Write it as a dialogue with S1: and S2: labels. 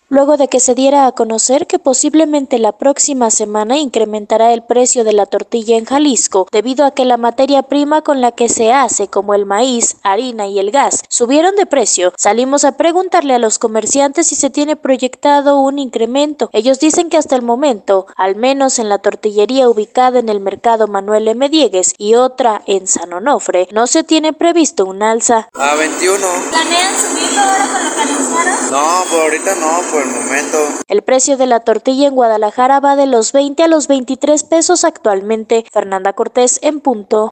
S1: luego de que se diera a conocer que posiblemente la próxima semana incrementará el precio de la tortilla en Jalisco, debido a que la materia prima con la que se hace, como el maíz, harina y el gas, subieron de precio. Salimos a preguntarle a los comerciantes si se tiene proyectado un incremento. Ellos dicen que hasta el momento, al menos en la tortillería ubicada en el mercado Manuel M. Diegues y otra en San Onofre, no se tiene previsto un alza.
S2: A 21.
S1: ¿Planean subirlo ahora con lo que anunciaron?
S2: No, por ahorita no, por el momento.
S1: El precio de la tortilla en Guadalajara va de los 20 a los 23 pesos actualmente. Fernanda Cortés en punto.